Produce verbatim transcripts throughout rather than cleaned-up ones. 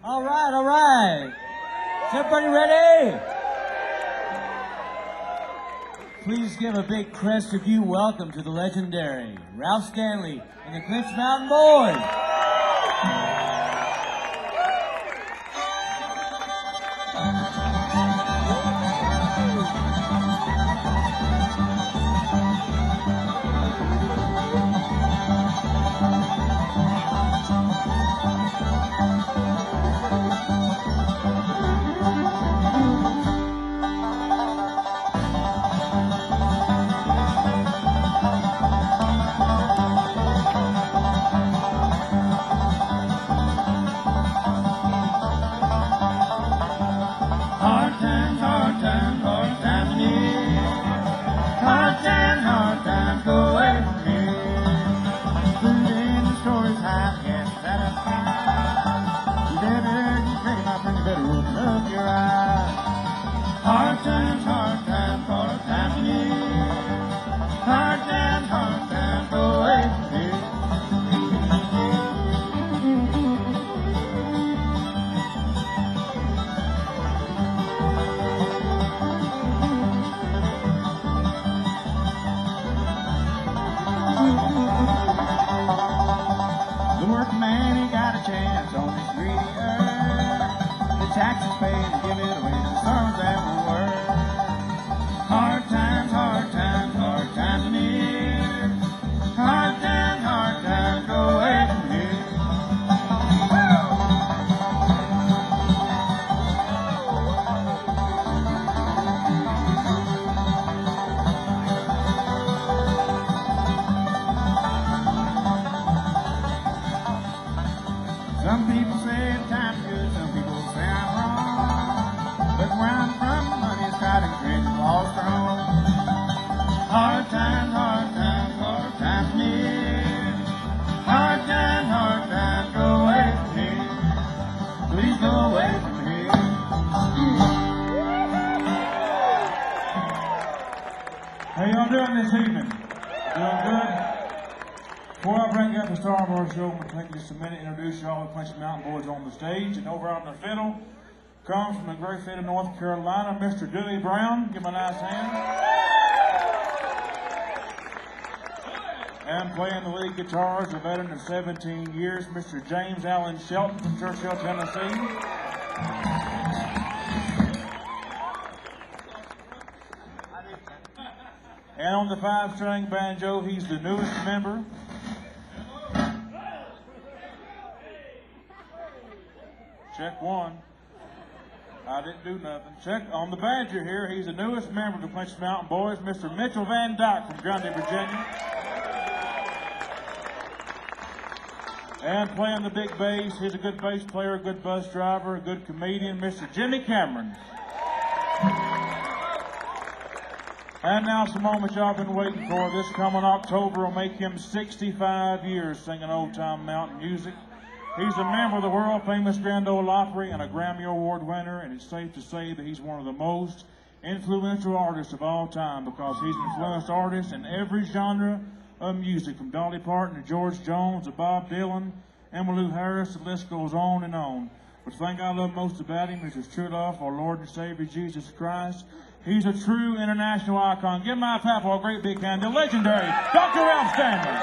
All right, all right. Is everybody ready? Please give a big Crested View welcome to the legendary Ralph Stanley and the Clinch Mountain Boys. How y'all doing this evening? Doing good? Before I bring up the star of our show, I'm going to take just a minute to introduce y'all to Clinch Mountain Boys on the stage. And over on the fiddle comes from the great state of North Carolina, Mister Dewey Brown. Give him a nice hand. And playing the lead guitars, a veteran of seventeen years, Mister James Allen Shelton from Churchill, Tennessee. And on the five-string banjo, he's the newest member. Check one. I didn't do nothing. Check on the banjo here. He's the newest member of the Clinch Mountain Boys, Mister Mitchell Van Dyke from Grundy, Virginia. And playing the big bass, he's a good bass player, a good bus driver, a good comedian, Mister Jimmy Cameron. And now it's the moment y'all been waiting for. This coming October will make him sixty-five years singing old-time mountain music. He's a member of the world-famous Grand Ole Opry and a Grammy Award winner, and it's safe to say that he's one of the most influential artists of all time because he's influenced artists in every genre of music, from Dolly Parton to George Jones to Bob Dylan, Emmylou Harris, the list goes on and on. But the thing I love most about him is his true love for our Lord and Savior Jesus Christ. He's a true international icon. Give my clap for a great big hand, the legendary Doctor Ralph Stanley.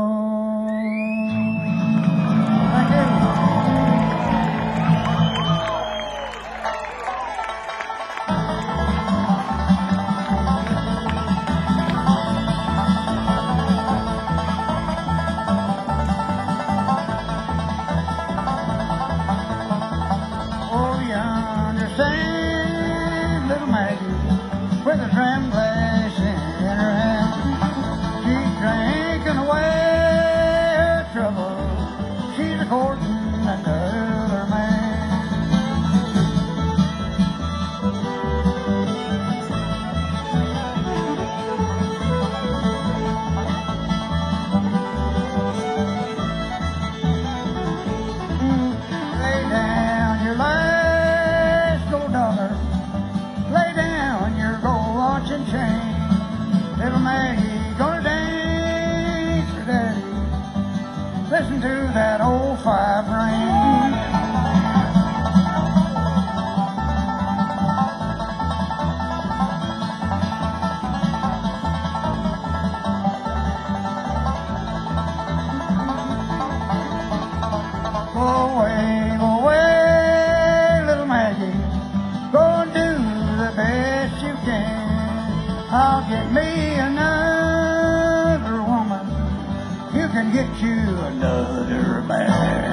Thank you. Oh, yonder sings little Maggie with a dram glass in her hand. She's drinking away her trouble. She's a courting another man. Lay down your last gold dollar. Lay down your gold watch and chain. Little Maggie gonna dance for daddy. Listen to that old five ring. Go away, go away, little Maggie. Go and do the best you can. I'll get me another woman. You can get you another man.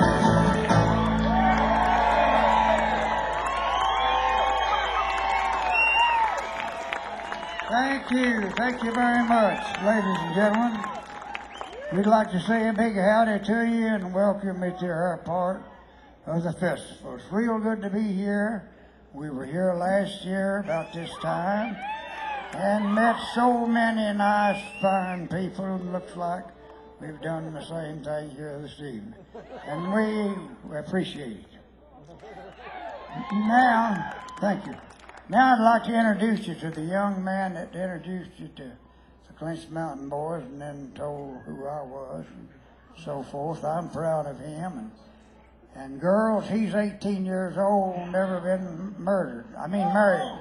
Thank you. Thank you very much, ladies and gentlemen. We'd like to say a big howdy to you and welcome you to our part of the festival. It's real good to be here. We were here last year about this time and met so many nice, fine people. It looks like we've done the same thing here this evening, and we appreciate it. Now, thank you. Now I'd like to introduce you to the young man that introduced you to the Clinch Mountain Boys and then told who I was and so forth. I'm proud of him. And, and girls, he's eighteen years old, never been murdered. I mean married.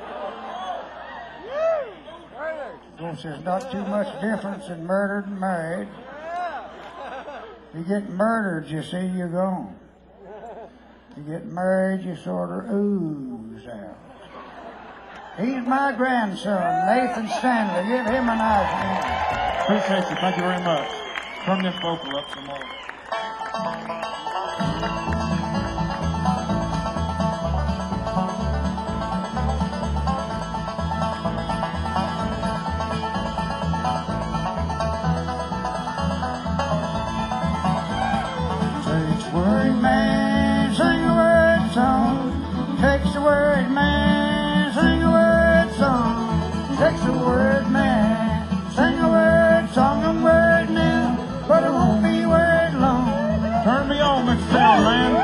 Of course, there's not too much difference in murdered and married. If you get murdered, you see, you're gone. If you get married, you sort of ooze out. He's my grandson, Nathan Stanley. Give him a nice hand. Appreciate you. Thank you very much. Turn this vocal up some more. Takes a word man, sing a word song. Takes a word man, sing a word song. Takes a word man, sing a word song. I'm word now, but it won't be word long. Turn me on, Mister Sound Man.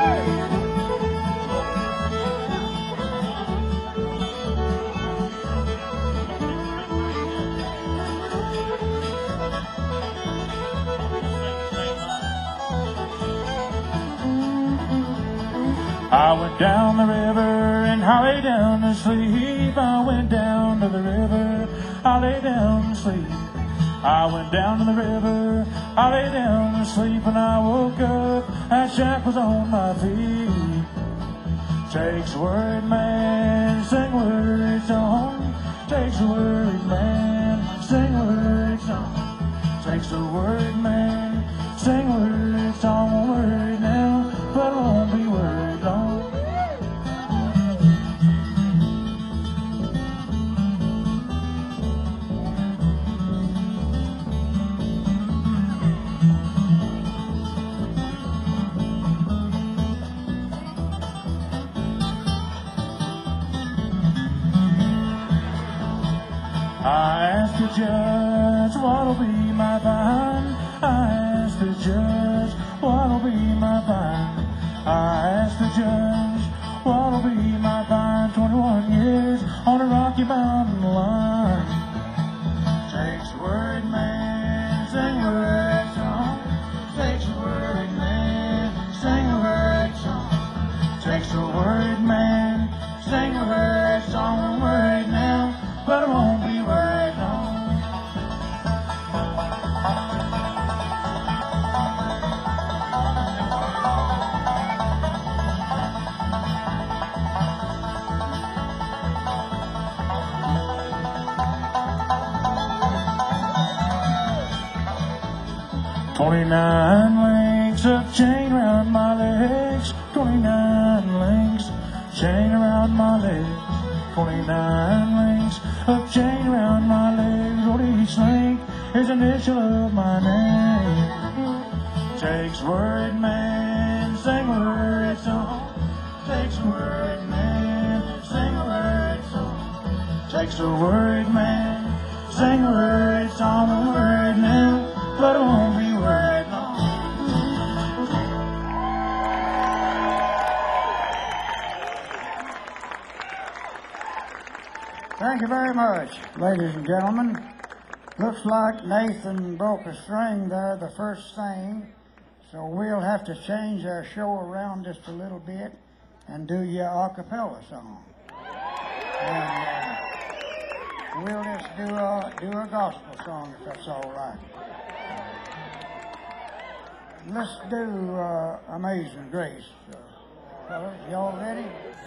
I went down the river and I lay down to sleep. I went down to the river, I lay down to sleep. I went down to the river, I lay down to sleep, and I woke up and Jack was on my feet. Takes a word man, sing word song. Takes a word man, sing word song. Takes a word man, sing word song. Word now, but it won't be word long. I asked the judge what'll be my fine. I asked the judge what'll be my fine. I asked the judge what'll be my fine. twenty-one years on a Rocky Mountain line. Takes a word man, sing a word song. Takes a word man, sing a word song. Takes a word man, sing a word song. Word now, but it won't be word long. Twenty-nine links of chain around my legs. Twenty-nine links chain around my legs. Twenty-nine links of chain around my legs. Oh, each link is an initial of my name. Takes a worried man, sing a worried song. Takes a worried man, sing a worried song. Takes a worried man, sing a worried song. I'm worried now, but I won't be worried long. Thank you very much, ladies and gentlemen. Looks like Nathan broke a string there, the first thing, so we'll have to change our show around just a little bit and do your a cappella song. And uh, we'll just do a, do a gospel song if that's all right. Let's do uh, Amazing Grace. Uh, fellas, y'all ready?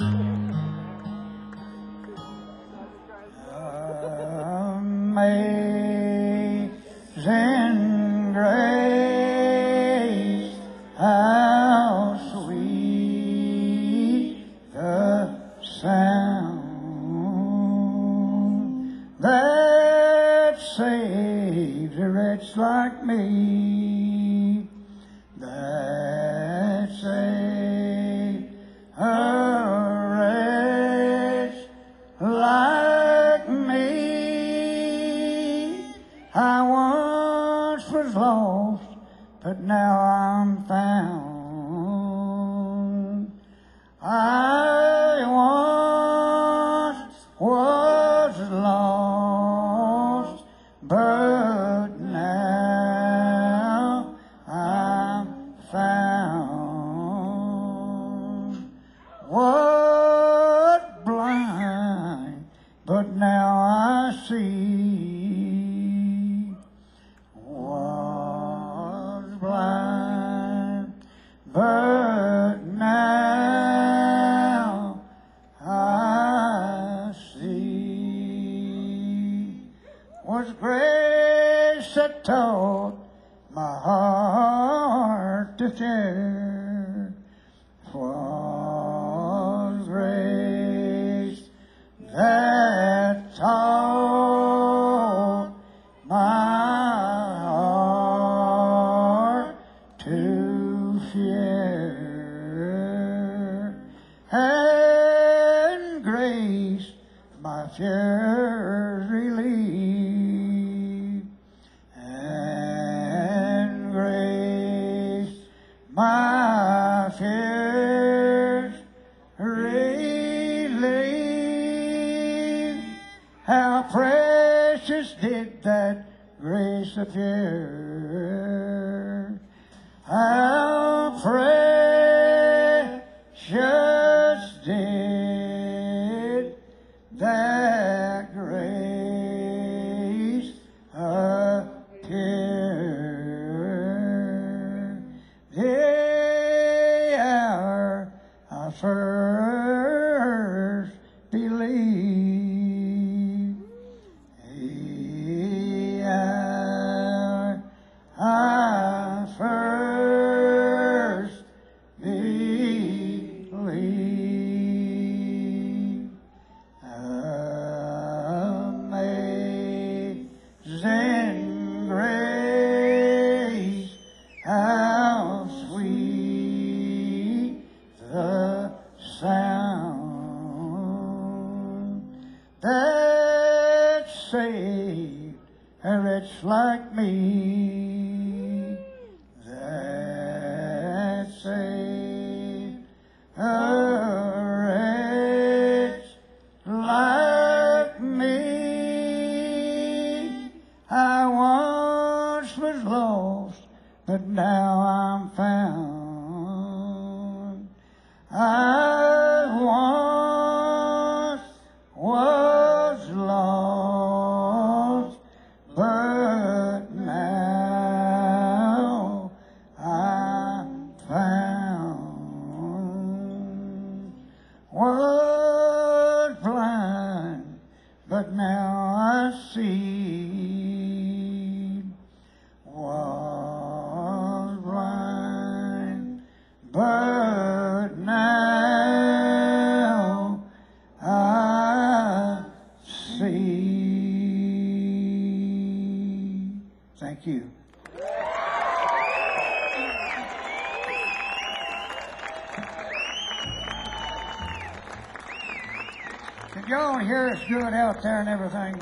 Amazing grace, how sweet the sound that saves a wretch like me, that saves a wretch like me. I once was lost, but now I'm found. I once was lost, but now I'm found. Was blind, but now I see. Was blind, but now I see. Was grace that taught my heart to fear. Was grace that taught my heart to fear, and grace my fears relieved, and grace my fears relieved. How precious did that grace appear. How precious did that grace appear. The hour I first believed, the hour I first believed. Amazing grace, how sweet the sound that saved a wretch like me, that saved a wretch like me. I once was lost, but now I'm found. I once was lost, but now I'm found. Was blind, but now I see. Was Could y'all hear us good out there and everything?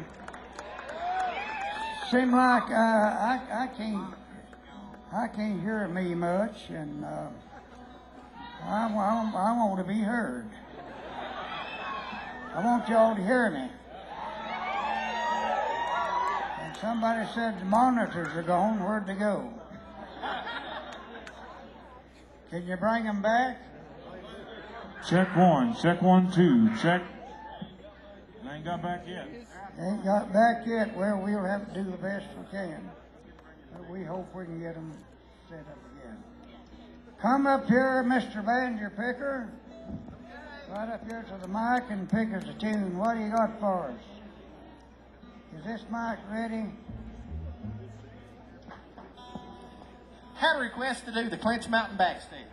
Seem like uh, I I can't I can't hear me much, and uh, I, I I want to be heard. I want y'all to hear me. And somebody said the monitors are gone. Where'd they go? Can you bring them back? Check one, check one, two, check. They ain't got back yet. Ain't got back yet. Well, we'll have to do the best we can. But we hope we can get them set up again. Come up here, Mister Banjo Picker. Right up here to the mic and pick us a tune. What do you got for us? Is this mic ready? Had a request to do the Clinch Mountain Backstep.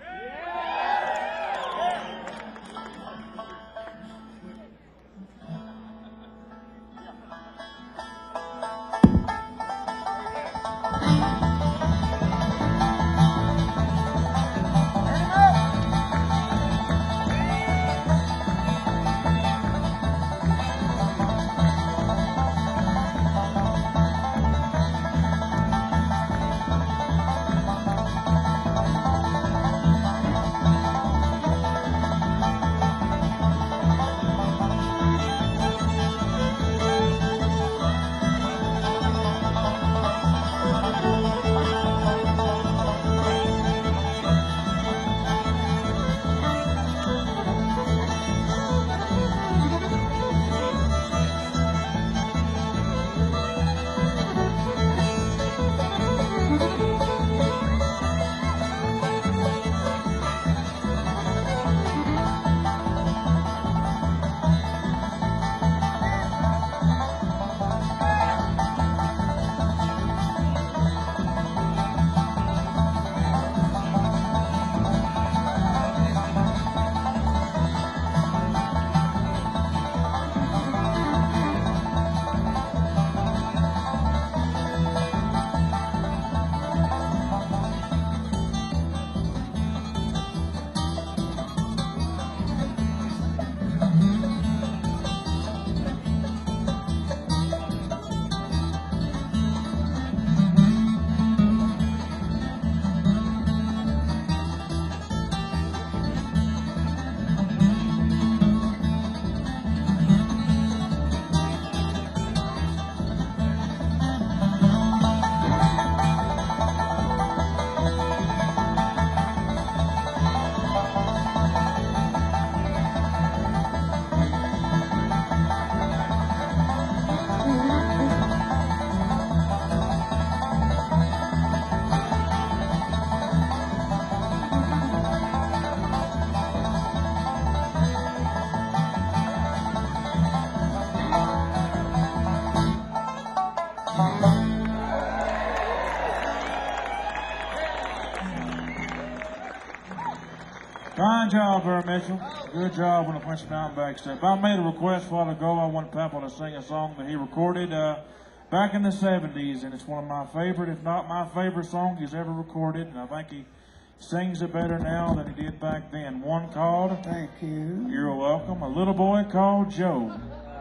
Fine job, Burr Mitchell. Good job on the Clinch Mountain Backstep. I made a request a while ago. I wanted Papa to sing a song that he recorded uh, back in the seventies, and it's one of my favorite, if not my favorite song he's ever recorded, and I think he sings it better now than he did back then. One called, Thank you. You're Welcome, A Little Boy Called Joe.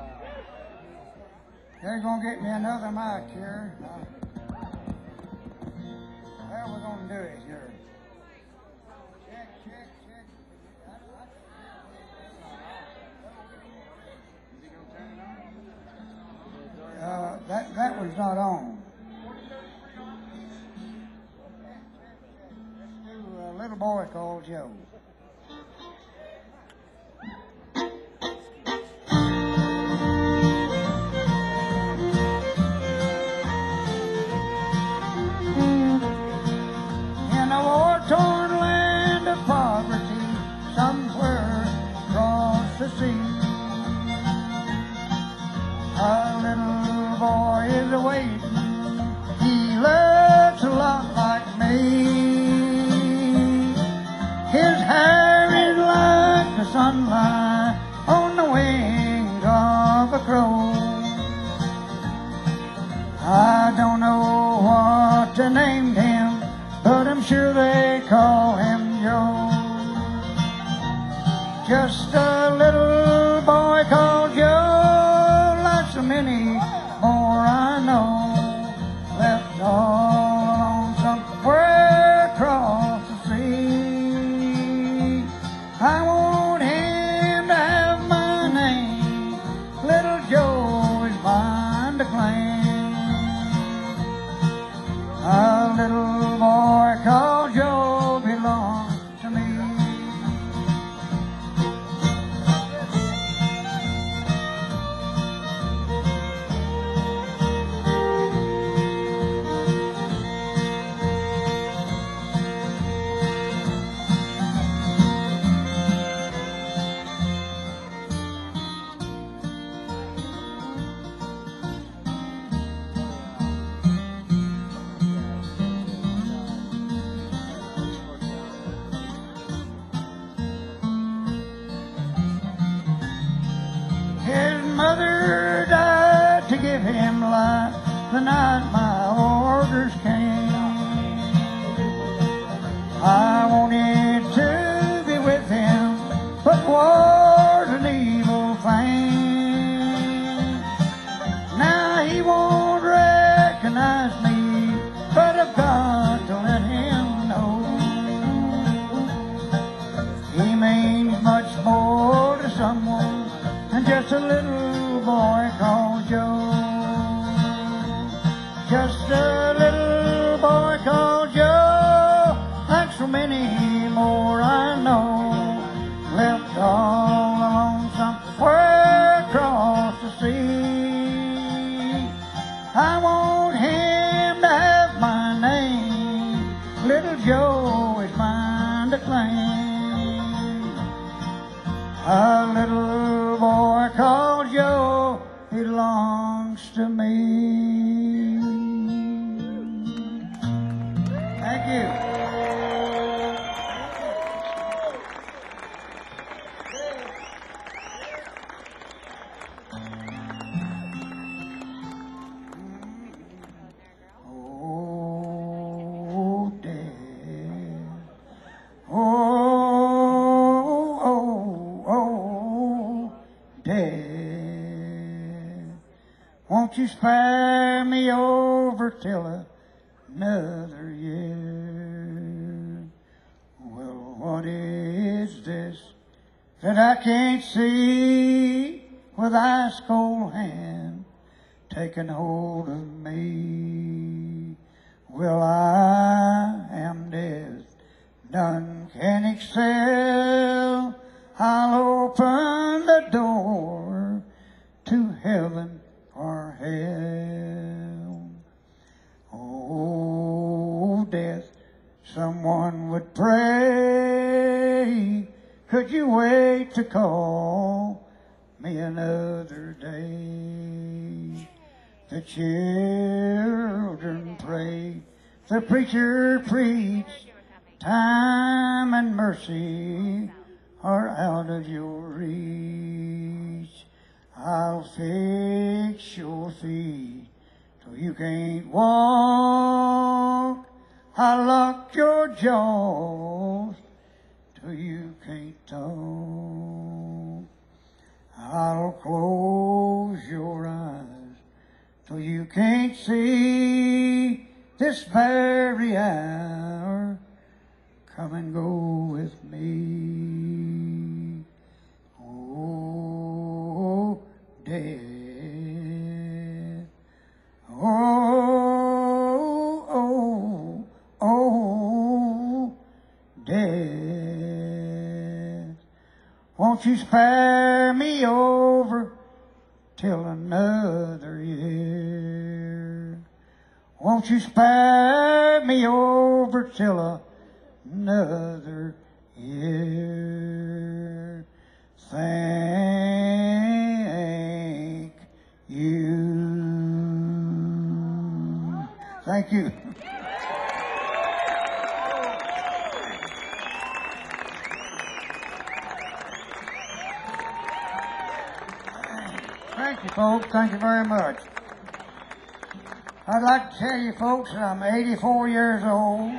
They're going to get me another mic here. How are we going to do it here? Check, check, check. Uh, that, that one's not on. Let's do A Little Boy Called Joe. In a war-torn land of poverty, somewhere across the sea, a little boy is waiting. He looks a lot like me. His hair is like the sunlight on the wings of a crow. I don't know what they named him, but I'm sure they call him Joe. Just a little boy called Joe. the night my orders came. I wanted to be with him, but war's an evil thing. Now he won't recognize me, but I've got to let him know. He means much more to someone than just a little boy called Joe. Just a little boy called Joe, like so many more I know, left all alone somewhere across the sea. I want him to have my name, little Joe is mine to claim. A little boy called Joe belongs to me. Thank you. Oh, Dad. Oh, oh, oh, Dad. Won't you spare me over till another year? Well, what is this that I can't see with ice cold hand taking hold of me? Well, I am dead, none can excel. I'll open the door to heaven or hell. Oh, death, someone would pray, could you wait to call me another day? The children pray, the preacher preached, time and mercy are out of your reach. I'll fix your feet so you can't walk. I'll lock your jaws till you can't talk. I'll close your eyes till you can't see. This very hour, come and go with me. Oh, death. Oh, oh, oh, death. Won't you spare me over till another year? Won't you spare me over till another year? Thank you. Thank you. Thank you, folks. Thank you very much. I'd like to tell you, folks, that I'm eighty-four years old.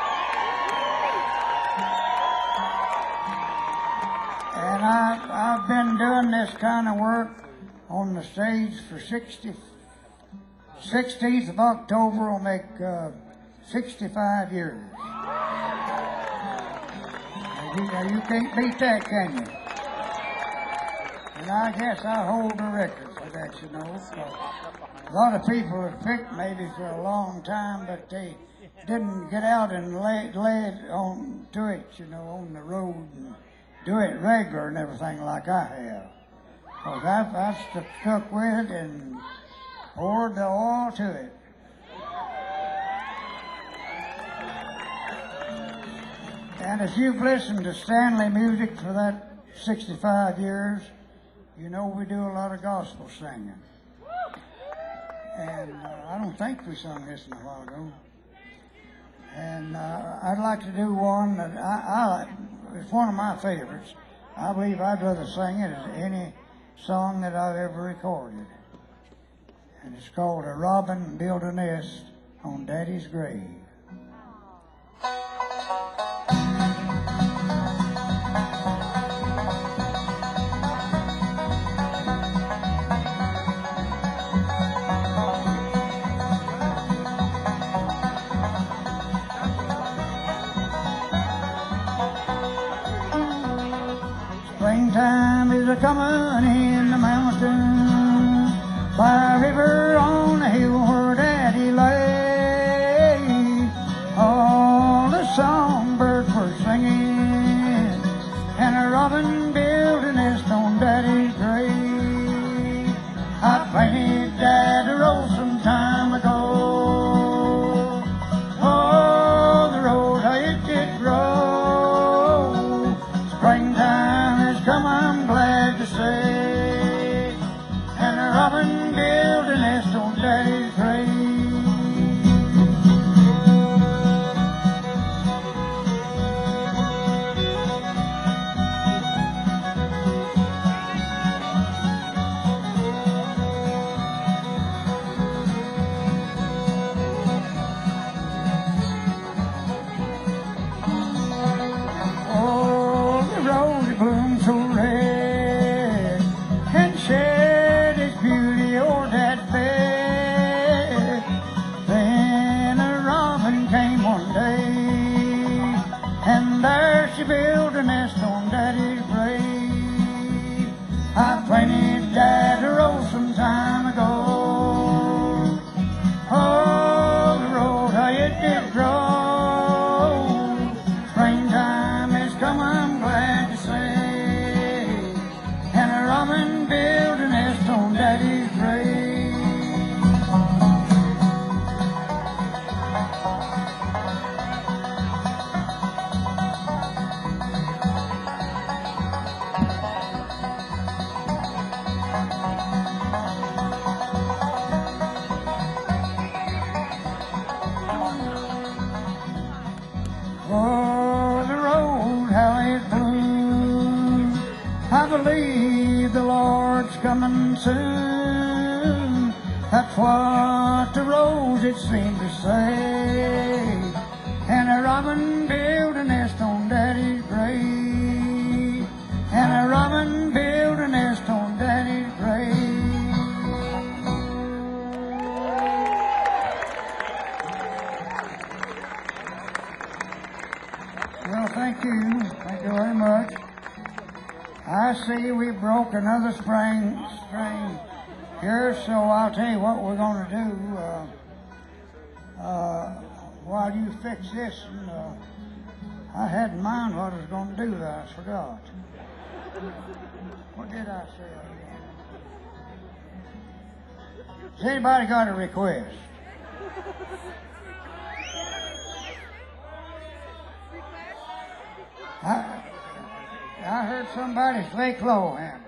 And I've, I've been doing this kind of work on the stage for sixty, sixteenth of October will make uh, sixty-five years. Now you, now you can't beat that, can you? And I guess I hold the record for that, you know. So a lot of people have picked maybe for a long time, but they didn't get out and lay, lay it on to it, you know, on the road and do it regular and everything like I have. Because I've, I've st- stuck with it and poured the oil to it. And if you've listened to Stanley music for that sixty-five years, you know we do a lot of gospel singing. And uh, I don't think we sung this in a while ago. And uh, I'd like to do one that I, I like. It's one of my favorites. I believe I'd rather sing it as any song that I've ever recorded. and it's called A Robin Built a Nest on Daddy's Grave. Springtime is a comin' in the mountains, by a river on a hill where Daddy lay. All the songbirds were singing, and a robin built a nest on Daddy's grave. I planted that rose some time ago. Oh, the rose, how it did grow. Springtime has come, I'm glad to say, and a robin built a nest on Daddy's grave. Oh, the rosy blooms so red and shed its beauty o'er that bed. Then a robin came one day, and there she built a nest on Daddy's grave. I planted that rose some time ago. Oh, the rose, how it did grow. Springtime has come, I'm glad to say, and a robin built a nest on Daddy's grave. Oh, the road, how it blooms. I believe the Lord's coming soon. That's what the rose it seemed to say. And a robin built a nest on Daddy's grave. And a robin built a nest on Daddy's grave. Well, thank you. Thank you very much. I see we broke another spring string here, so I'll tell you what we're going to do. Uh, uh, while you fix this, and, uh, I had in mind what I was going to do, but I forgot. What did I say? Has anybody got a request? I, I heard somebody say Clohan.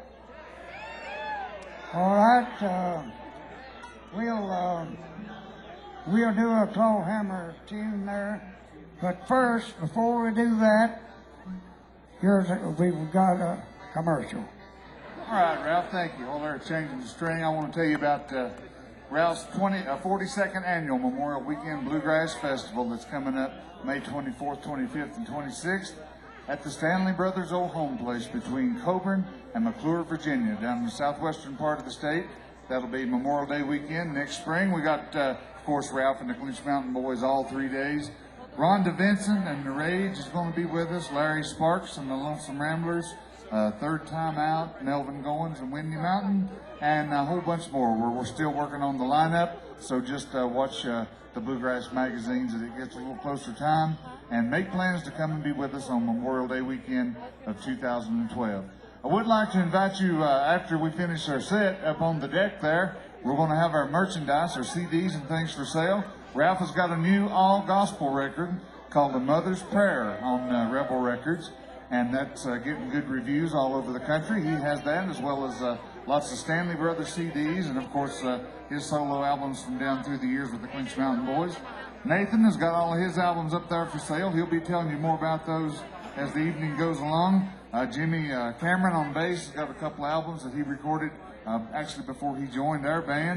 All right, uh, we'll uh, we'll do a Clowhammer tune there. But first, before we do that, here's a, we've got a commercial. All right, Ralph, thank you. While they're changing the string, I want to tell you about uh, Ralph's twenty, uh, forty-second annual Memorial Weekend Bluegrass Festival that's coming up May twenty-fourth, twenty-fifth, and twenty-sixth at the Stanley Brothers Old Home Place between Coburn and McClure, Virginia, down in the southwestern part of the state. That'll be Memorial Day weekend. Next spring, we got, uh, of course, Ralph and the Clinch Mountain Boys all three days. Rhonda Vincent and the Rage is going to be with us. Larry Sparks and the Lonesome Ramblers. Uh, third time out, Melvin Goins and Windy Mountain, and a whole bunch more. We're, we're still working on the lineup, so just uh, watch uh, the Bluegrass magazines as it gets a little closer time, and make plans to come and be with us on Memorial Day weekend of two thousand twelve. I would like to invite you, uh, after we finish our set, up on the deck there. We're going to have our merchandise, our C Ds and things for sale. Ralph has got a new all-gospel record called The Mother's Prayer on uh, Rebel Records, and that's uh, getting good reviews all over the country. He has that, as well as uh, lots of Stanley Brothers C Ds, and of course uh, his solo albums from down through the years with the Clinch Mountain Boys. Nathan has got all of his albums up there for sale. He'll be telling you more about those as the evening goes along. Uh, Jimmy uh, Cameron on bass has got a couple albums that he recorded uh, actually before he joined our band.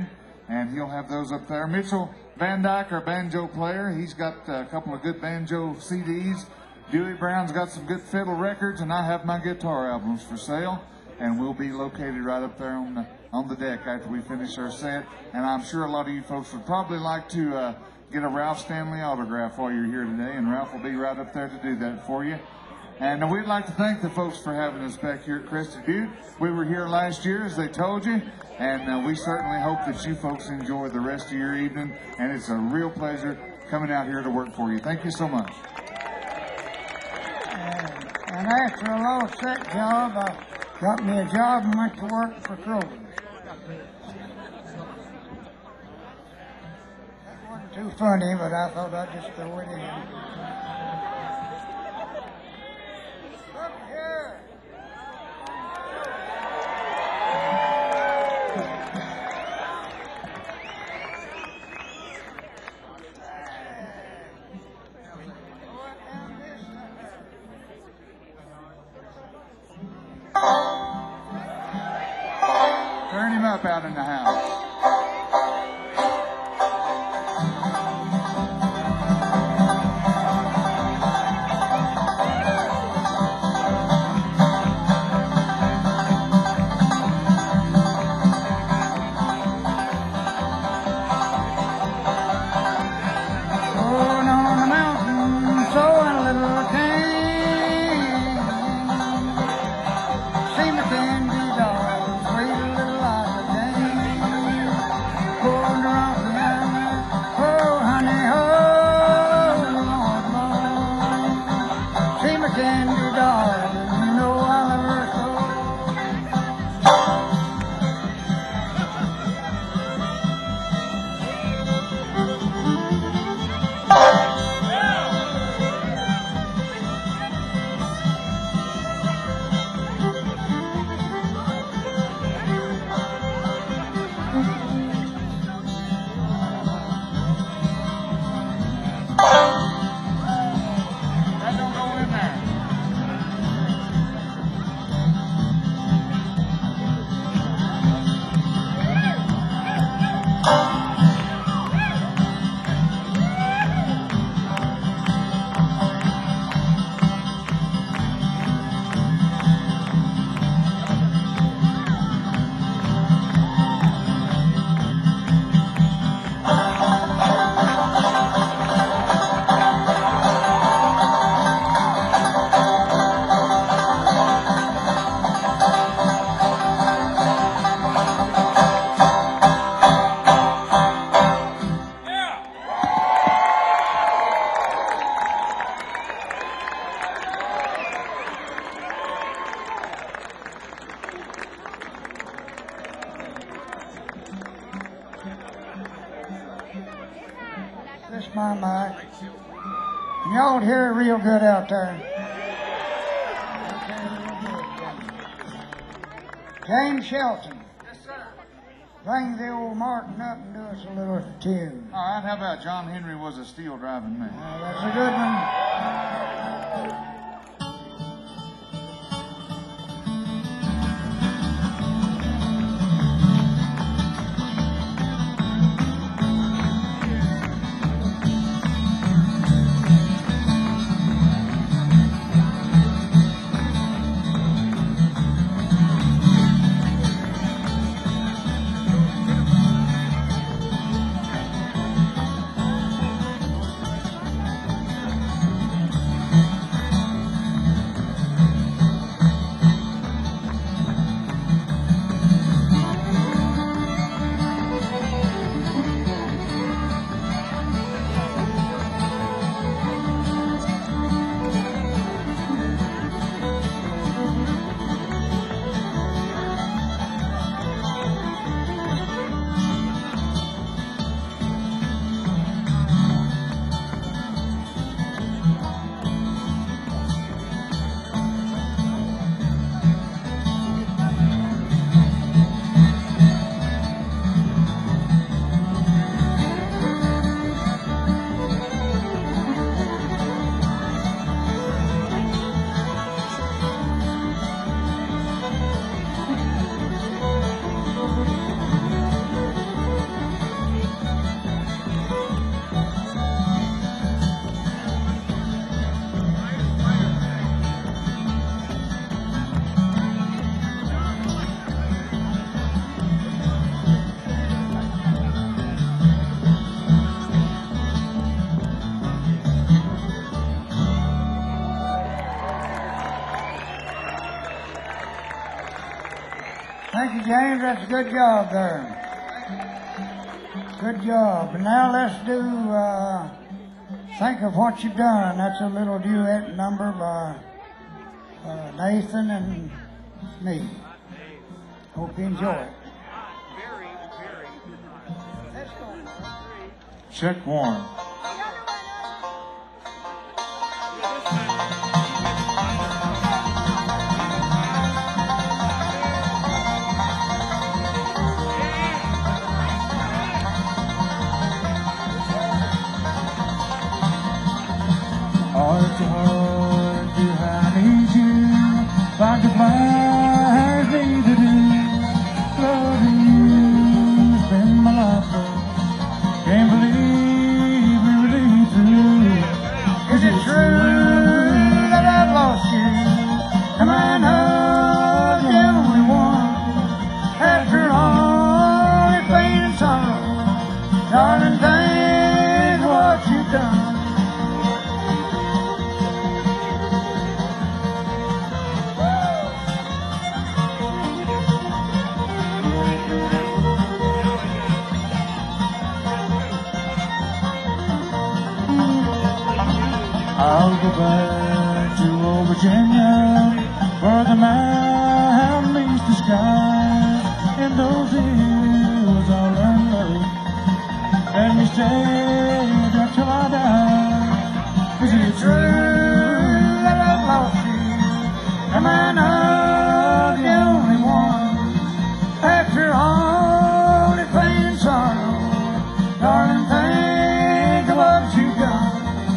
and he'll have those up there. Mitchell Van Dyke, our banjo player, he's got a couple of good banjo C Ds. Dewey Brown's got some good fiddle records, and I have my guitar albums for sale, and we'll be located right up there on the on the deck after we finish our set. And I'm sure a lot of you folks would probably like to uh, get a Ralph Stanley autograph while you're here today, and Ralph will be right up there to do that for you. And we'd like to thank the folks for having us back here at Crested Butte. We were here last year, as they told you, and uh, we certainly hope that you folks enjoy the rest of your evening, and it's a real pleasure coming out here to work for you. Thank you so much. And, and after a low set job, I got me a job and went to work for Kroger. That wasn't too funny, but I thought I'd just throw it in. Look here. Turn him up out in the house. Going on the mountain, sowing a little cane. See my candy dog, sweet little Ida Jane. Going to Rocky Island, oh honey, oh Lord, Lord. See my candy dog, you know I love her so. That don't go in there. This is my mic. Can y'all hear it real good out there? James Shelton. Yes, sir. Bring the old Martin up and do us a little tune. All right, how about John Henry was a steel driving man? Uh, that's a good one. Thank you, James. That's a good job there. Good job. And now let's do uh, Think of What You've Done. That's a little duet number by uh, Nathan and me. Hope you enjoy it. Check one. Heart to heart, do I need you? Like a fire need to do. Loving you's been my life. Can't believe we really through. Is it true that I've lost you? Am I not the only one? After all your pain and sorrow, darling, think of what you've done. I'll go back to old Virginia, where the mountain meets the sky. In those hills I'll learn love, and you stay there till I die. Is it true that I've lost you? Am I not the only one? After all the pain and sorrow, darling, think of what you've done.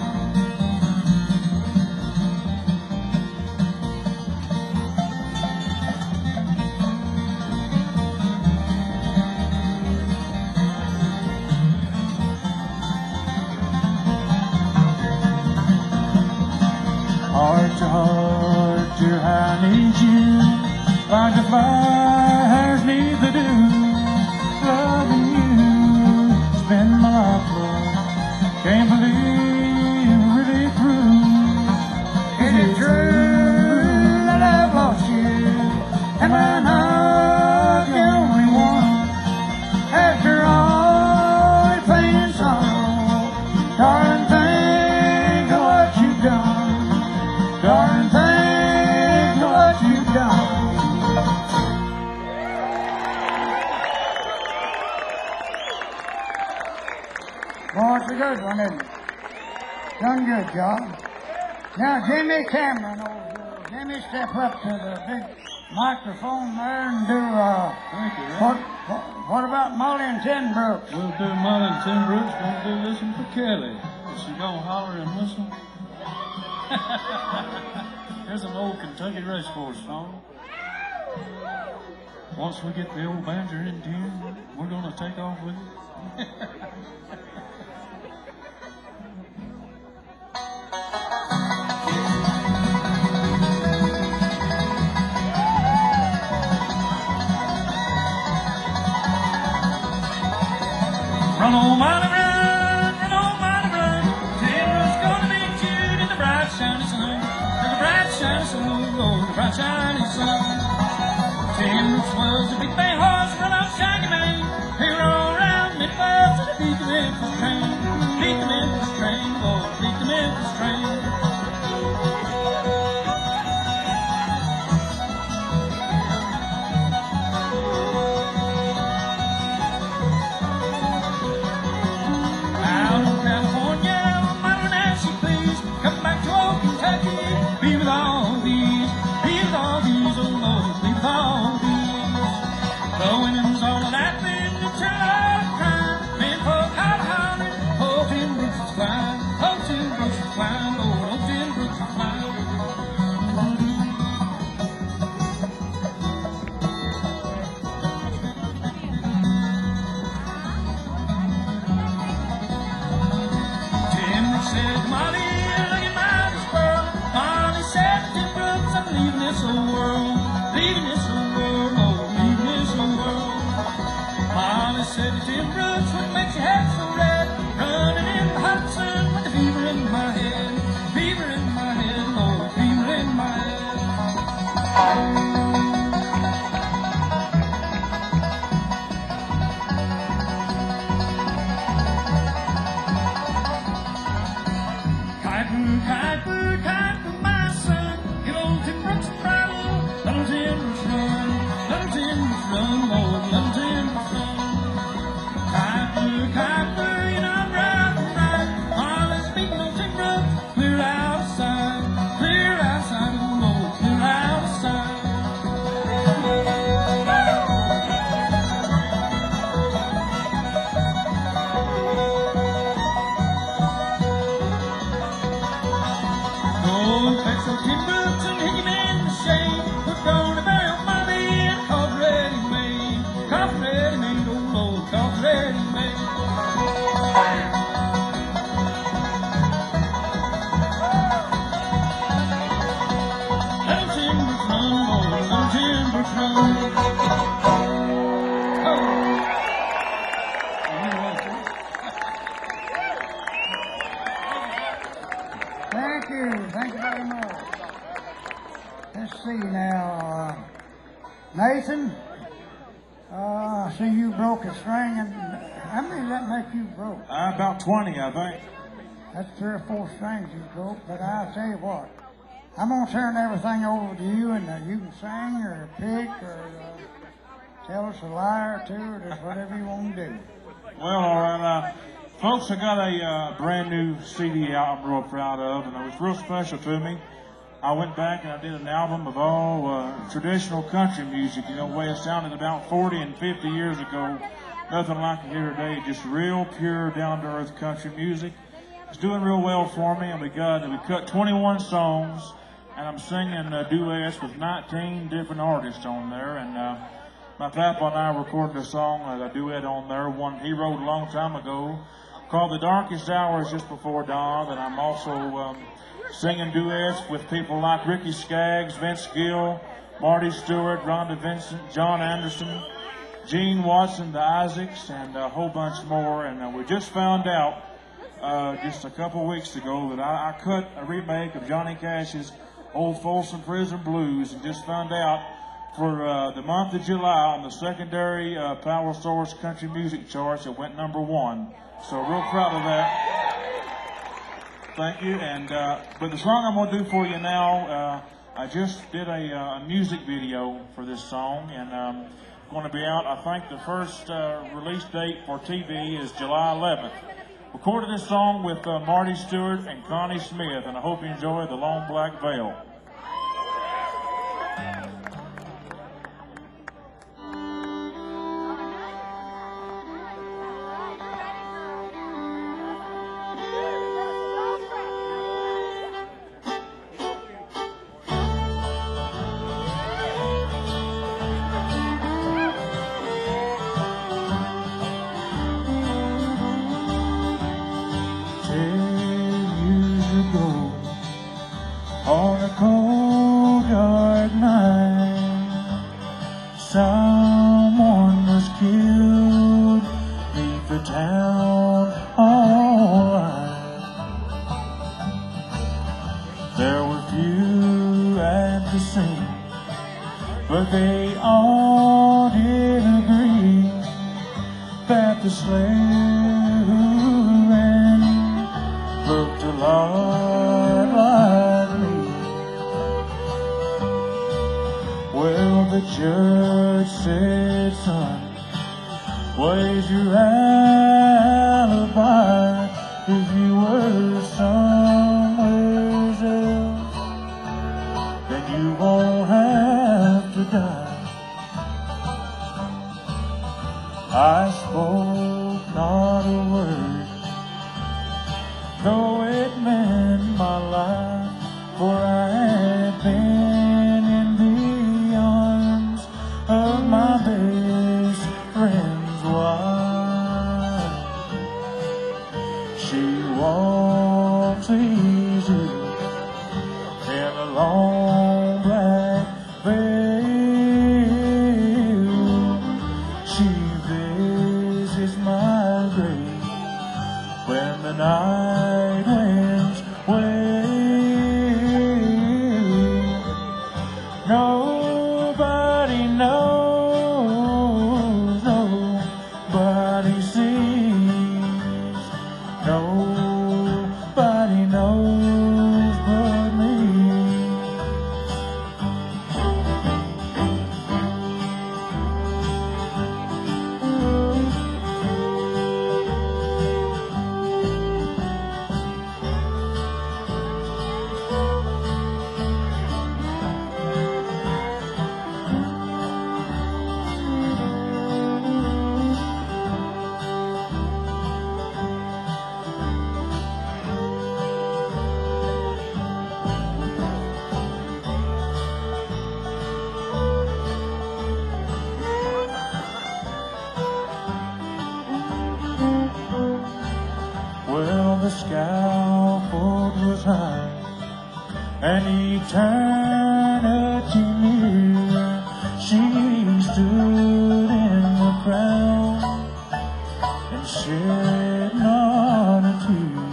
Heart to heart, dear, I need you, like the fires need the dew. Loving you's been my life, Lord. Can't believe we're really through. Is it true that I've lost you? Am I not the only one? After all your pain and sorrow, darling, think of what you've done. Darling, think of what you've done. Boy, it's a good one, isn't it? Done good, job. Now, Jimmy Cameron over here. Jimmy, step up to the big microphone there and do, uh, Thank you, Ray. what, what, what about Molly and Ten Brooks? We'll do Molly and Tim Brooks, gonna do this one for Kelly. Is she gonna holler and whistle? Here's an old Kentucky Racecourse song. Once we get the old banjo in tune, we're gonna take off with it. Run on, Molly, run, run on, Molly, run. Tim Brooks gonna meet you in the bright shiny sun. In the bright shiny sun, oh, the bright shiny sun. Tim Brooks was a big bay horse, run off shaggy mane. He rolled around Midwest and beat the Memphis train. Beat the Memphis train, oh, beat the Memphis train. Out in California, Mama Nancy, please come back to old Kentucky. Be with all these, be with all these, oh Lord, be with all these. The women's all laughing, it's a lot of crime. Men folk holler, holler, oh, Tim Brooks is flying, oh, Tim Brooks is flying, oh, oh, Tim Brooks is flying. Oh, fetch some tin boots and hit him in the shade. We're gonna bury old mommy and coffin ready made. Coffin ready made, oh Lord, coffin ready made. Let them timbers run, boy, let them timbers run. Thank you. Thank you very much. Let's see now. Uh, Nathan, uh, I see you broke a string. And how many did that make you broke? Uh, about twenty, I think. That's three or four strings you broke. But I'll tell you what. I'm going to turn everything over to you, and uh, you can sing or pick or uh, tell us a lie or two or just whatever you want to do. Well, all right. Uh, folks, I got a uh, brand new C D out I'm real proud of, and it was real special to me. I went back and I did an album of all uh, traditional country music, you know, the way it sounded about forty and fifty years ago. Nothing like it here today, just real pure, down-to-earth country music. It's doing real well for me, and we got we cut twenty-one songs, and I'm singing uh, duets with nineteen different artists on there, and uh, my papa and I recorded a song, uh, a duet on there, one he wrote a long time ago, called The Darkest Hours Just Before Dawn, and I'm also um, singing duets with people like Ricky Skaggs, Vince Gill, Marty Stewart, Rhonda Vincent, John Anderson, Gene Watson, the Isaacs, and a whole bunch more. And uh, we just found out uh, just a couple weeks ago that I, I cut a remake of Johnny Cash's Old Folsom Prison Blues, and just found out for uh, the month of July on the secondary uh, Power Source Country Music Charts, it went number one. So real proud of that. Thank you. And uh, but the song I'm going to do for you now, uh, I just did a, uh, a music video for this song, and um, going to be out. I think the first uh, release date for T V is July eleventh. Recorded this song with uh, Marty Stewart and Connie Smith, and I hope you enjoy The Long Black Veil. On a cold, dark night, someone was killed beneath the town hall light. There were few at the scene, but they all did agree that the slayer who ran looked a lot like me. Well, the judge said, son, where's your alibi? If you were somewhere else, then you won't have to die. I spoke not a word, though it meant my life, for I had been in the arms of my best friend's wife. She walks easy in a long black veil. She visits my grave when the night winds wail. Nobody knows, nobody sees, nobody knows but me. eternity near, she stood in the crowd and shed not a tear.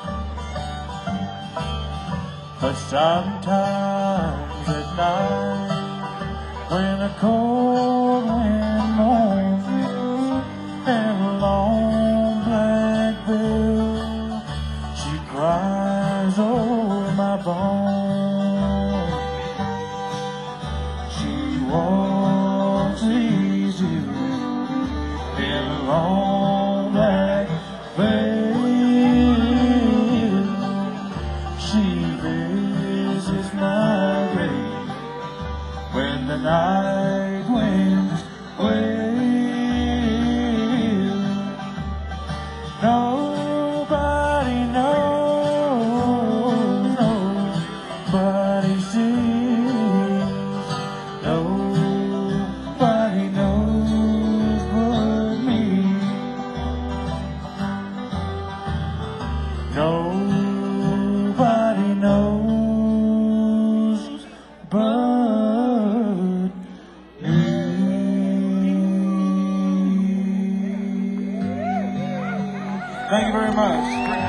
But sometimes at night, when a cold wind moans and a long black veil, she cries over my bones. She walks easy in a long black veil. She visits my grave when the night winds wail. Nobody knows, nobody sees, nobody knows but me. Nobody knows but me. Thank you very much.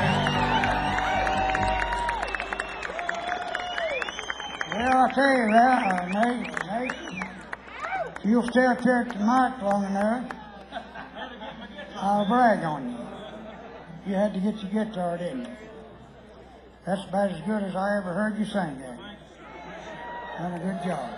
Well, I'll tell you that, uh, Nate, Nate, if you'll stay up here at the mic long enough, I'll brag on you. You had to get your guitar, didn't you? That's about as good as I ever heard you sing that. Done a good job.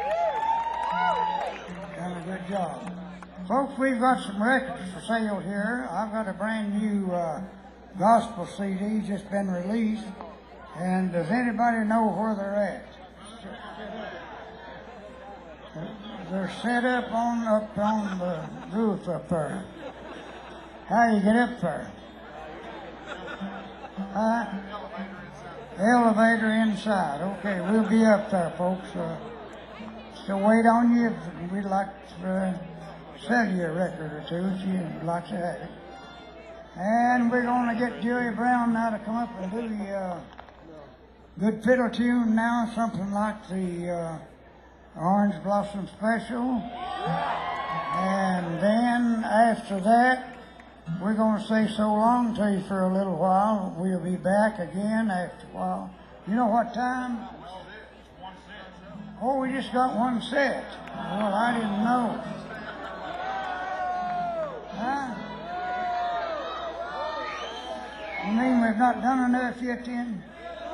Done a good job. Folks, we've got some records for sale here. I've got a brand new uh, gospel C D just been released. And does anybody know where they're at? They're set up on up on the roof up there. How do you get up there? Huh? Elevator inside. Okay, we'll be up there, folks. Uh, so wait on you. If we'd like to uh, sell you a record or two if you'd like to have it. And we're going to get Jerry Brown now to come up and do the uh, good fiddle tune now, something like the uh, Orange Blossom Special. And then after that, we're going to say so long to you for a little while. We'll be back again after a while. You know what time? Oh, we just got one set. Well, I didn't know. Huh? You mean we've not done enough yet then?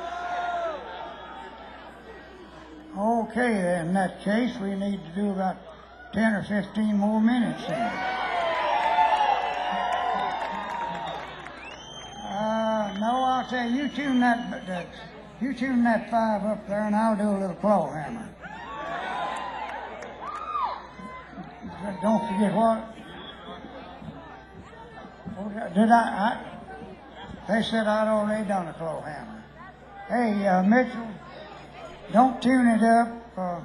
Okay, then in that case, we need to do about ten or fifteen more minutes then. Uh, no, I'll tell you, you tune that, that, you tune that five up there, and I'll do a little claw hammer. Don't forget what? Oh, did I, I? They said I'd already done a claw hammer. Hey, uh, Mitchell, don't tune it up. Uh,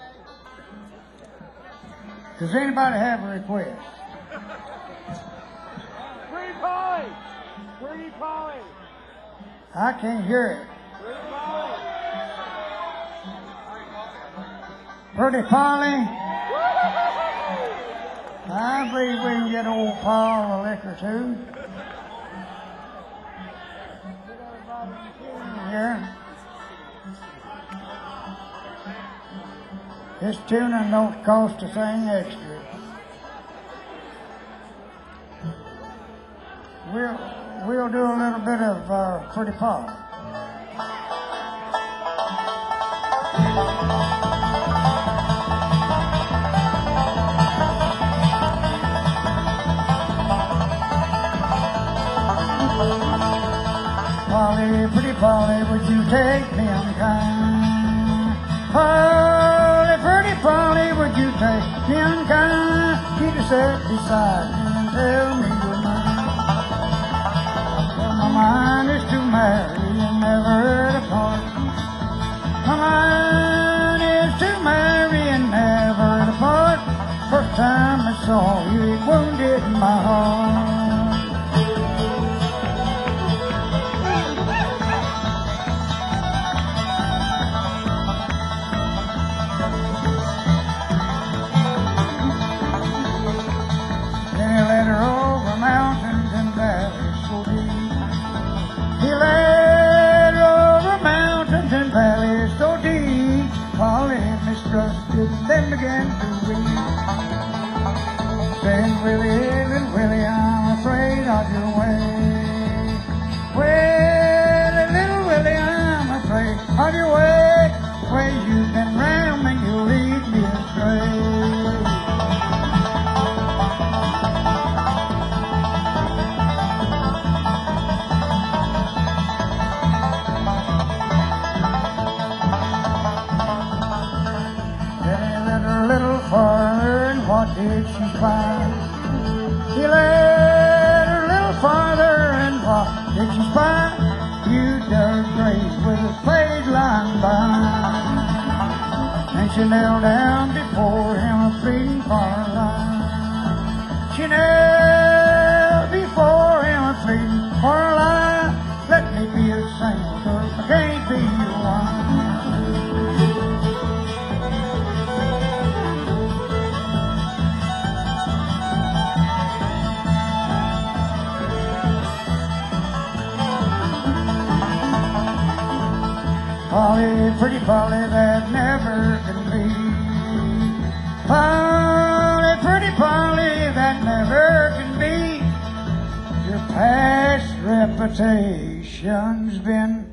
does anybody have a request? Where are you calling? Where are you calling? I can't hear it. Where are you calling? Pretty Polly? I believe we can get old Paul a lick or two. Here. This tuning don't cost a thing extra. We'll, we'll do a little bit of uh, Pretty Polly. Polly, pretty Polly, would you take me unkind? Polly, pretty Polly, would you take me unkind? You just sit beside me and tell me you're mine. Well, my mind is to marry and never depart. My mind is to marry and never depart. First time I saw you, it wounded my heart. men began to weep, saying, Willie, little Willie, I'm afraid of your way. Well, little Willie, I'm afraid of your way. Way you've been round me, you lead me astray. Farther, and what did she find? She led her little farther, and what did she find? You dug graves with a spade line bind. And she knelt down before him, a pleading for her life. She knelt before him, a pleading for her life. Let me be a saint, 'cause I can't be one. Polly, pretty Polly, that never can be. Polly, pretty Polly, that never can be. Your past reputation's been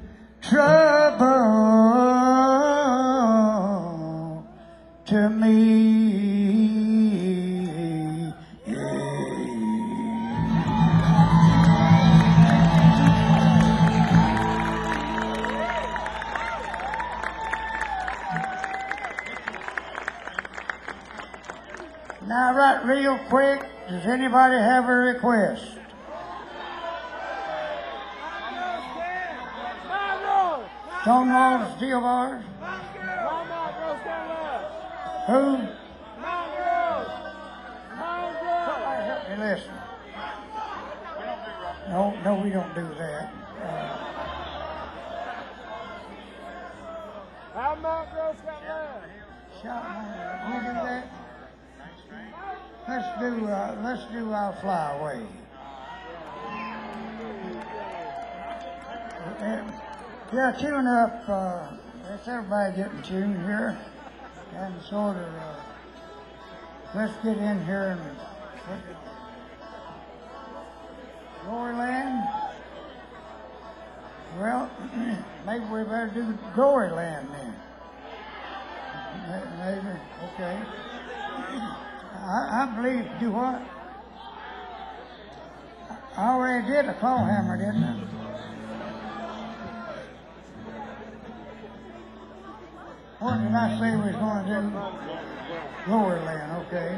trouble to me. Now, right real quick, does anybody have a request? Stonewall to Steel Bars? Who? Somebody help me listen. No, no, we don't do that. Uh, How Mount Grove's got left? Shot we do that? Let's do, uh, let's do I'll Fly Away. Uh, yeah, tune up, uh, let's everybody getting tuned here. And sort of, uh, let's get in here and, Gloryland? Well, maybe we better do Gloryland then. Maybe, okay. I, I believe, do what? I already did a claw hammer, didn't I? What did I say we was going to do? Gloryland, okay.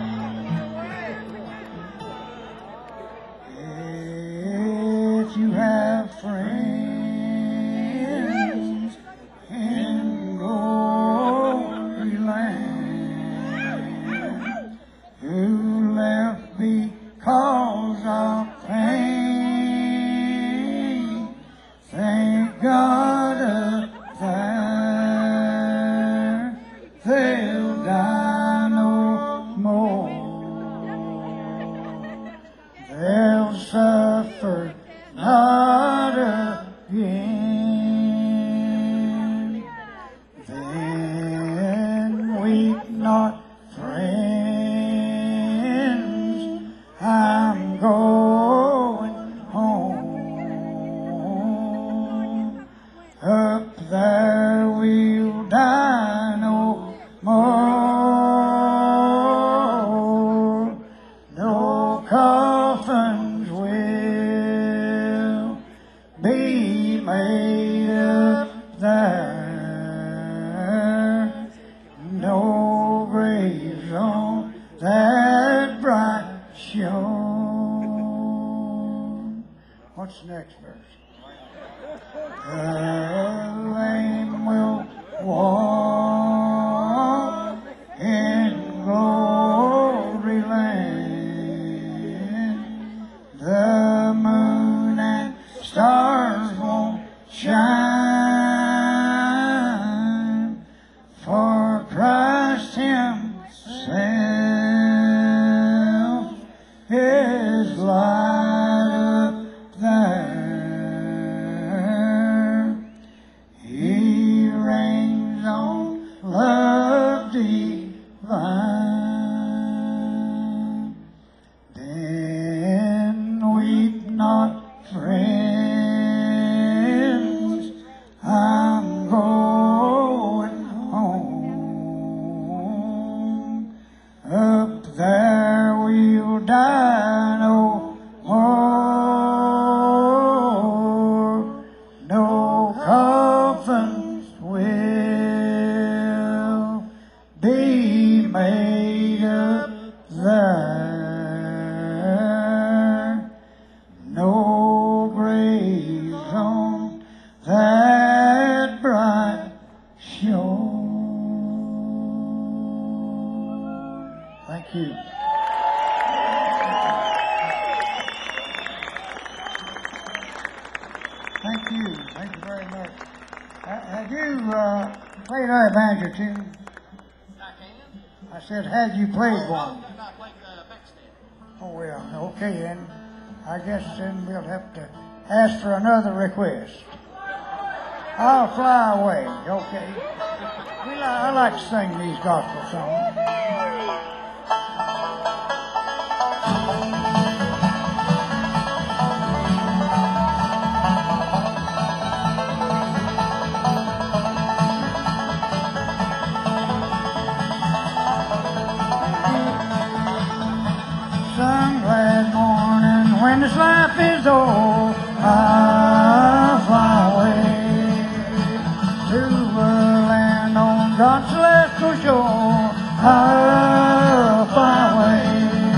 If you have friends in Gloryland who left because of pain, thank God up there they'll die no more. They'll suffer not again. Then weep not, friends, I'm going home. Up there we'll die no more. No coffins will be made up there. No graves on that bright shore. What's the next verse? The lame will walk in glory land. The moon and stars won't shine, for Christ himself is light up there. laid up there. No graves on that bright shore. Thank you. Thank you. Thank you very much. Uh, have you uh, played our banjo tune? I can. I said, had you played one? And I played the backstand. Oh, well, okay, then. I guess then we'll have to ask for another request. I'll fly away, okay. We li- I like to sing these gospel songs. Some glad morning when this life is old, I'll fly away to a land on God's celestial shore. I'll fly away.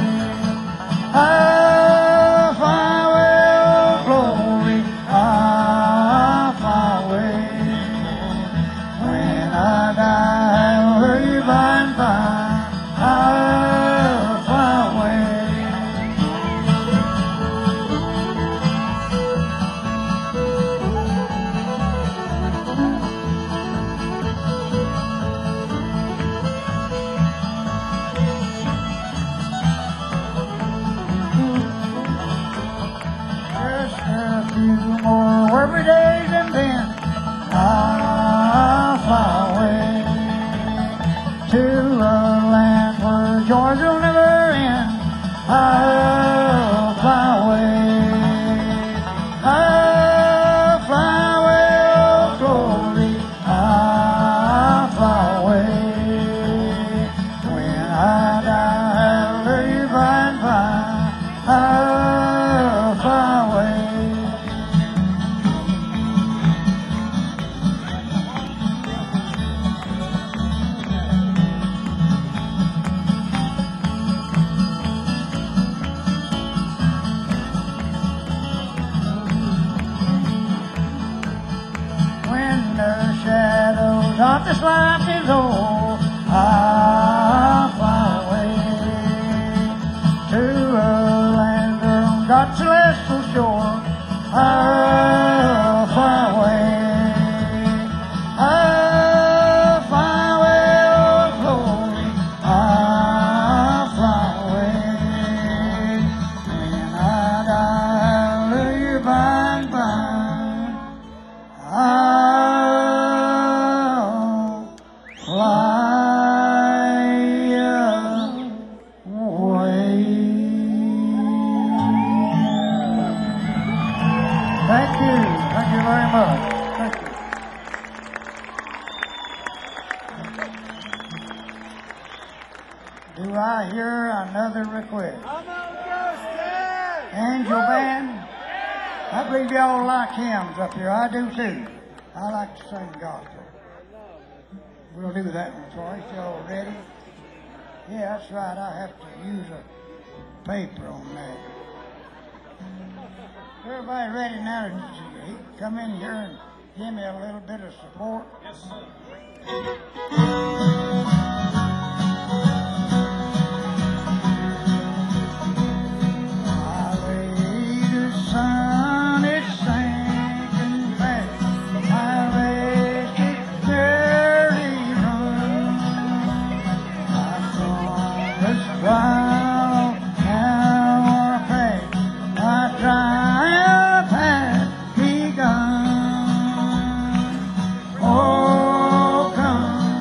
I'll fly away, oh glory. I'll fly away. When I die, will you by and by? I'll fly away. Just a few more worthy days and then I'll fly away to a land where joys will never end. I'll fly away. I'll fly away, oh glory. I'll fly away. When I die, will you by and by? I'll fly away. When the shadows of this life is old, I'll fly away to a land on God's celestial shore. I'll fly away. I'll fly away, oh glory. I'll fly away. When I die, will you by and by? I'll fly away. Thank you. Thank you very much. Thank you. Do I hear another request? I'm on Ghost Town. Angel Band? I believe y'all like hymns up here. I do too. I like to sing gospel. We'll do that one for you. Y'all ready? Yeah, that's right. I have to use a paper on that. Everybody ready now to come in here and give me a little bit of support? Yes, sir. My later sun is sinking fast. My race is very run. My promise trial now past. My trial has begun. Oh, come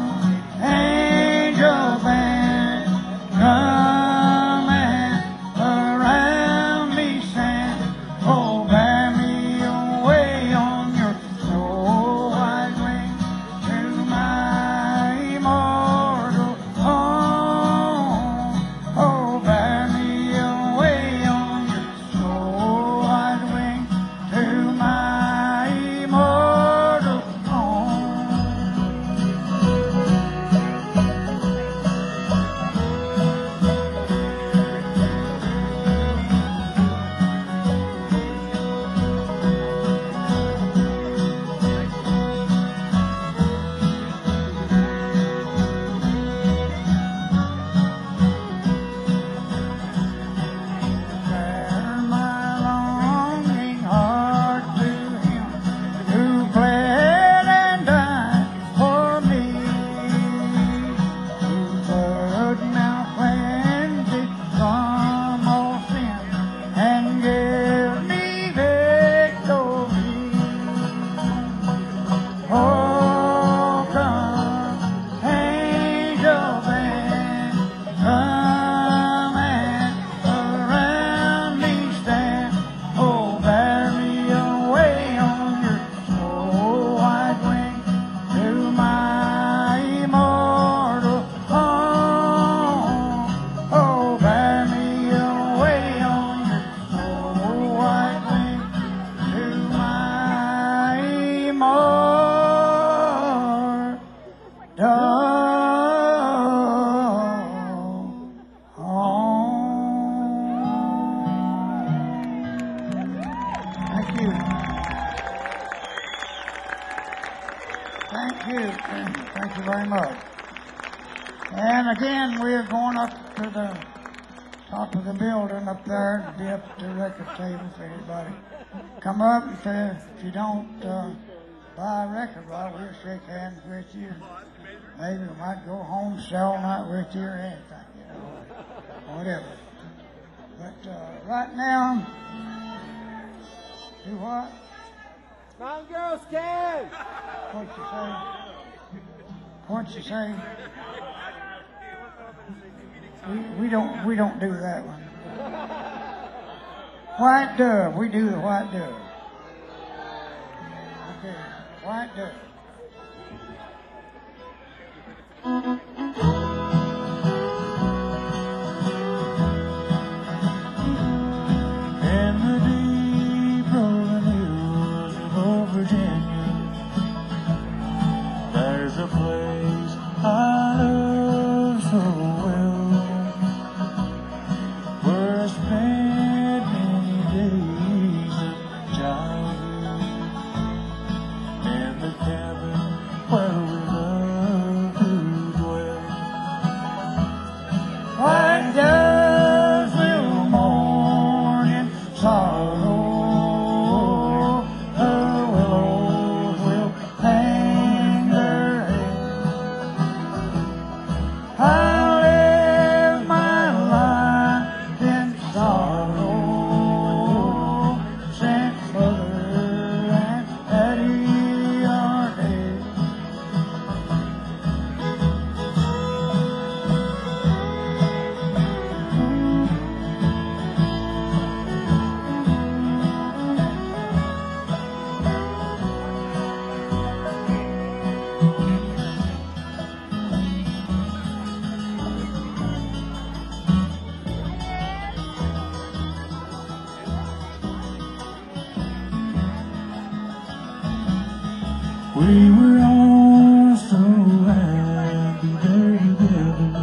Thank you. Thank you. Thank you very much. And again, we're going up to the top of the building up there to be up to the record table for anybody. Come up and say, if you don't uh, buy a record, well, we'll shake hands with you. Maybe we might go home, sell night with you or anything, you know, whatever. But uh, right now, do what? Come on, Girl Scouts! What'd you say? What'd you say? We, we don't we don't do that one. White dove, we do the white dove. Okay, white dove. In the deep rolling hills of old Virginia, there's a place I love so well, where I spent many days of childhood, in the cabin where we loved to dwell. White doves will mourn in sorrow, the willows will hang their heads. I live my life in sorrow since mother and daddy are dead. We were all so happy there together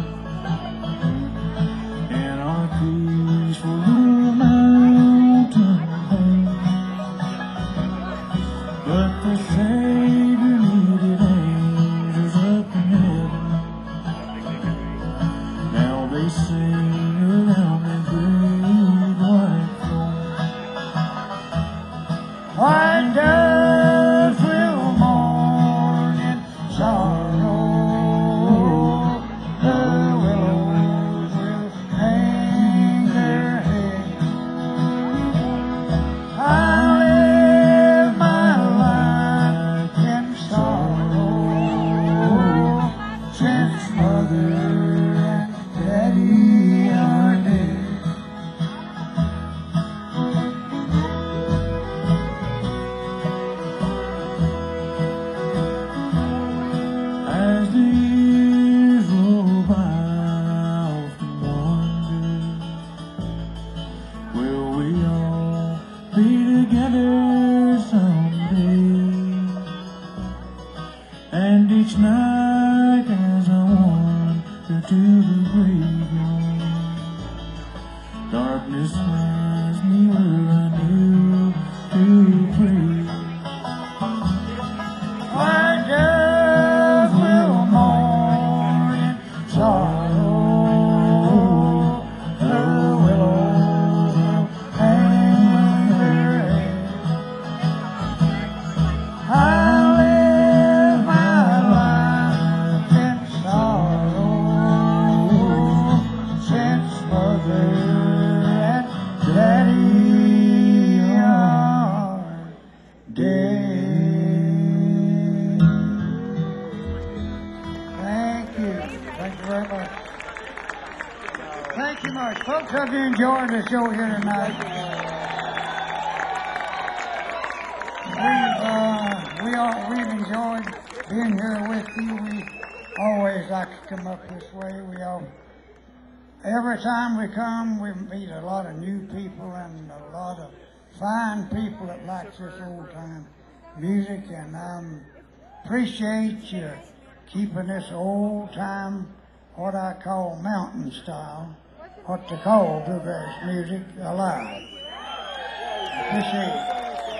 in our peaceful little mountain home. But the Savior needed angels up in heaven. Now they sing around the great white throne. White doves will mourn in sorrow, the willows will hang their heads. I live my life in sorrow since mother and daddy are dead. As the years roll by, I often wonder, will we all be together someday? And each night as I wander to the graveyard, darkness finds me where I knew to pray. White doves will mourn in sorrow, the willows will hang their heads. I live my life in sorrow since mother and daddy are dead. Thank you. Thank you very much. Thank you much. Folks, hope you enjoyed the show here tonight. We've, uh, we all, we've enjoyed being here with you. We always like to come up this way. We all, every time we come, we meet a lot of new people and a lot of fine people that like this old time music, and I um, appreciate you keeping this old time, what I call mountain style, what they call bluegrass music, alive. Appreciate it.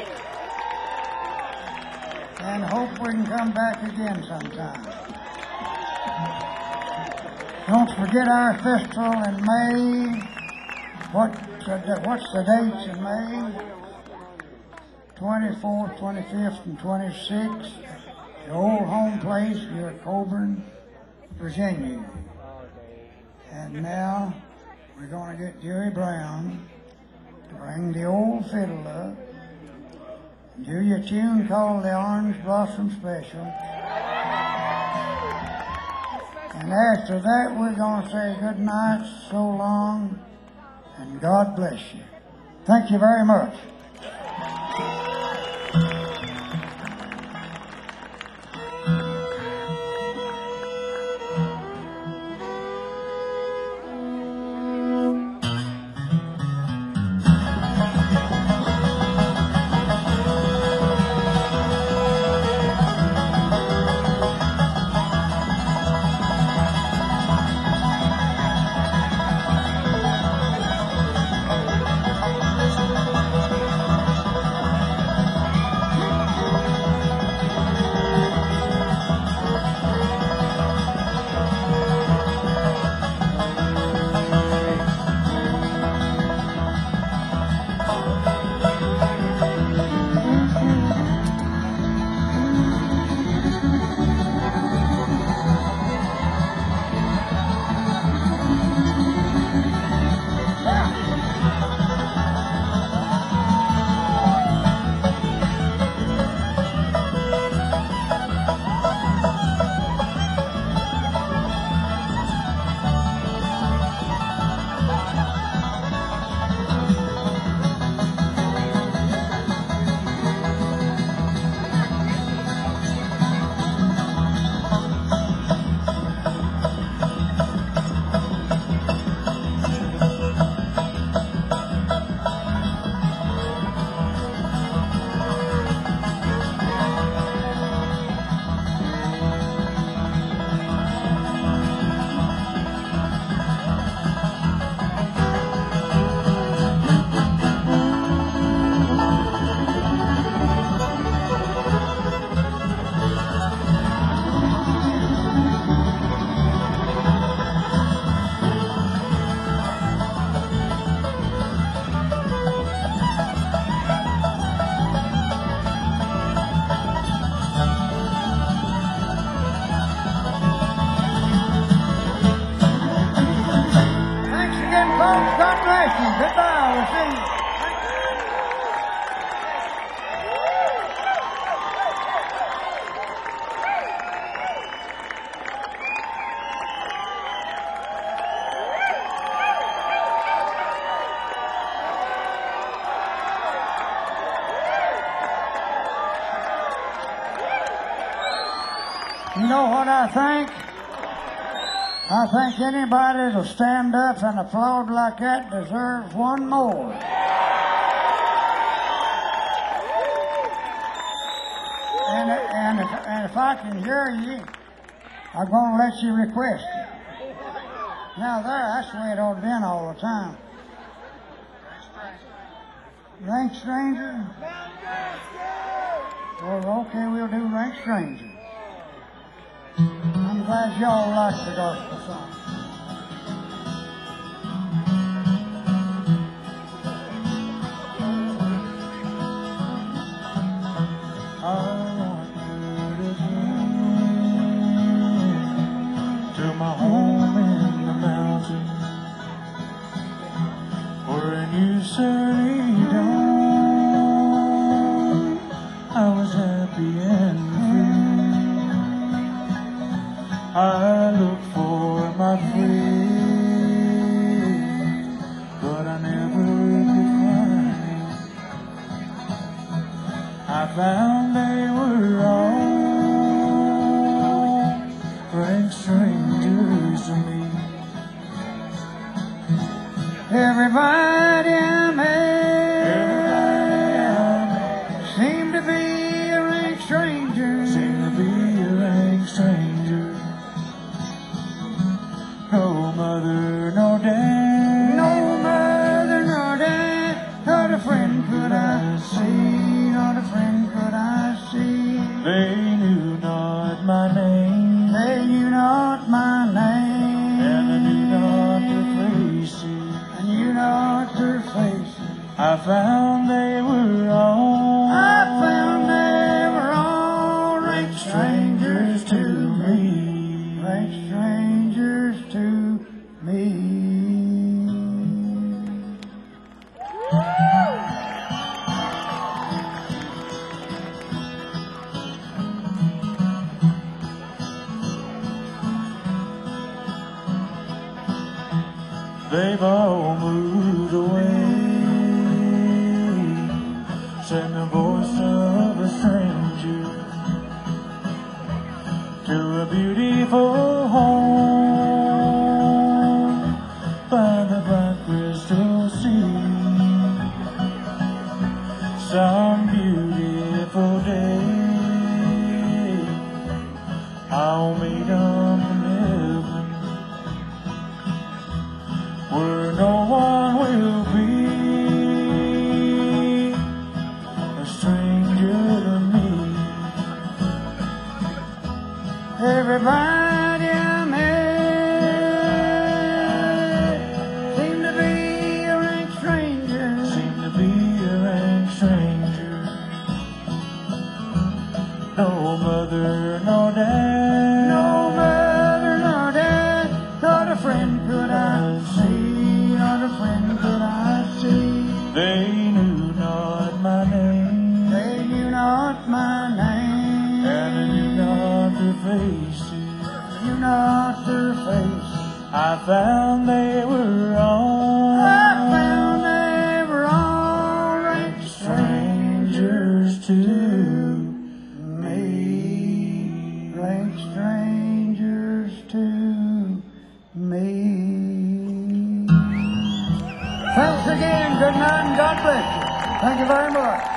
And hope we can come back again sometime. Don't forget our festival in May. What's the, what's the dates in May? twenty-fourth, twenty-fifth, and twenty-sixth. The old home place here at Coburn, Virginia. And now we're going to get Jerry Brown to bring the old fiddle up. Do your tune called the Orange Blossom Special. And after that, we're going to say good night, so long, and God bless you. Thank you very much. Goodbye, we'll see you. You know what I think? I think anybody that'll stand up and applaud like that deserves one more. And, and, if, and if I can hear you, I'm going to let you request it. Now there, that's the way it ought to be all the time. Rank Stranger? Well, okay, we'll do Rank Stranger. I'm glad y'all like the gospel song. I want you to come to my home in the mountains, where a new sunny dawn I was happy and free. I look for my friends, but I never could find. I found they were all rank strangers to me. Everybody I met seemed to be a rank stranger. Seemed to be a rank stranger. not my name, and I knew not their faces. and you not their faces. I found they were all, I found they were all rank strangers to me, rank strangers to me. They've all moved away, send the voice of a stranger to a beautiful home by the bright crystal sea. Some beautiful day I'll meet them in heaven, where no one will be a stranger to me. Everybody I met seemed to be a rank stranger. Seem to be a rank stranger. No mother, no dad, No mother, no dad, not a friend could I see, not a friend could I see. they knew not my name, They knew not my name, and I knew not their faces. knew not their face. I found they were all, I found they were all rank strangers strangers to me, rank strangers to me. Thanks again, good night, and God bless you. Thank you very much.